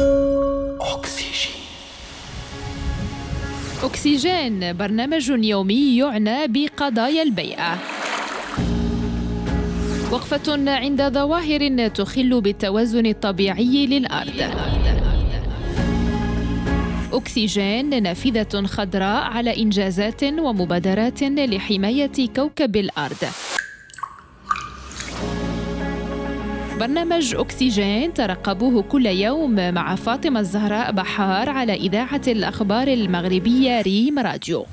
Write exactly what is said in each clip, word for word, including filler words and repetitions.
أكسجين. أكسجين برنامج يومي يعنى بقضايا البيئة. وقفة عند ظواهر تخل بالتوازن الطبيعي للأرض. أكسجين نافذة خضراء على إنجازات ومبادرات لحماية كوكب الأرض. برنامج أكسجين ترقبوه كل يوم مع فاطمة الزهراء بحار على إذاعة الأخبار المغربية ريم راديو.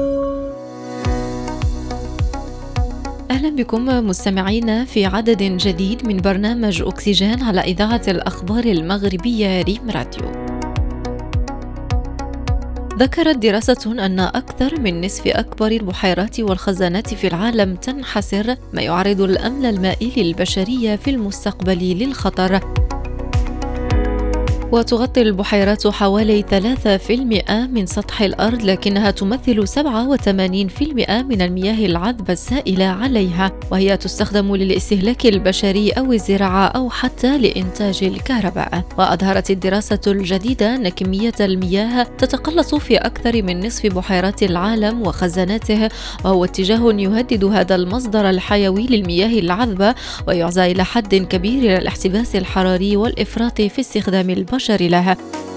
أهلا بكم مستمعينا في عدد جديد من برنامج أكسجين على إذاعة الأخبار المغربية ريم راديو. ذكرت دراسة أن أكثر من نصف أكبر البحيرات والخزانات في العالم تنحسر، ما يعرض الأمن المائي للبشرية في المستقبل للخطر. وتغطي البحيرات حوالي ثلاثة بالمئة من سطح الأرض، لكنها تمثل سبعة وثمانين بالمئة من المياه العذبة السائلة عليها، وهي تستخدم للاستهلاك البشري أو الزراعة أو حتى لإنتاج الكهرباء. وأظهرت الدراسة الجديدة أن كمية المياه تتقلص في أكثر من نصف بحيرات العالم وخزاناته، وهو اتجاه يهدد هذا المصدر الحيوي للمياه العذبة، ويعزى إلى حد كبير إلى الاحتباس الحراري والإفراط في استخدام البشر لها.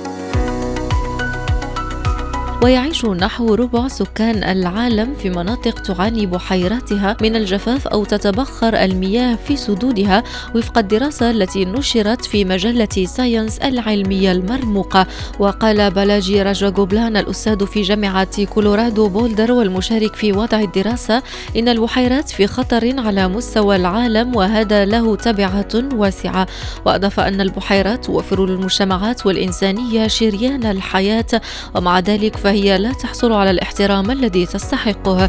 ويعيش نحو ربع سكان العالم في مناطق تعاني بحيراتها من الجفاف أو تتبخر المياه في سدودها، وفق الدراسة التي نشرت في مجلة ساينس العلمية المرموقة. وقال بالاجي راجاغوبلان الأستاذ في جامعة كولورادو بولدر والمشارك في وضع الدراسة إن البحيرات في خطر على مستوى العالم، وهذا له تبعات واسعة. وأضاف أن البحيرات توفر للمجتمعات والإنسانية شريان الحياة، ومع ذلك فهي هي لا تحصل على الاحترام الذي تستحقه.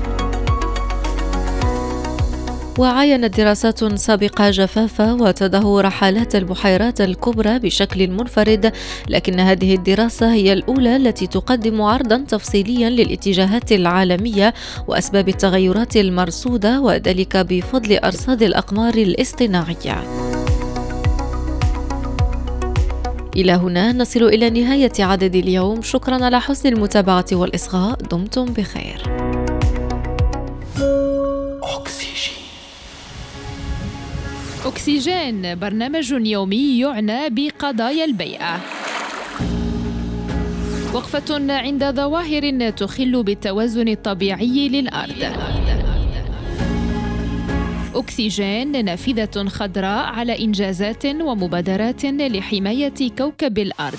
وعاينت دراسات سابقة جفاف وتدهور حالات البحيرات الكبرى بشكل منفرد، لكن هذه الدراسة هي الأولى التي تقدم عرضا تفصيليا للاتجاهات العالمية وأسباب التغيرات المرصودة، وذلك بفضل أرصاد الأقمار الاصطناعية. إلى هنا نصل إلى نهاية عدد اليوم. شكرا على حسن المتابعة والإصغاء. دمتم بخير. أكسجين. أكسجين برنامج يومي يعنى بقضايا البيئة. وقفة عند ظواهر تخل بالتوازن الطبيعي للأرض. أكسجين نافذة خضراء على إنجازات ومبادرات لحماية كوكب الأرض.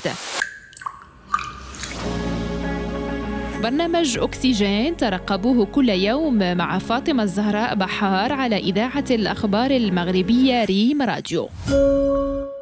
برنامج أكسجين ترقبوه كل يوم مع فاطمة الزهراء بحار على إذاعة الأخبار المغربية ريم راديو.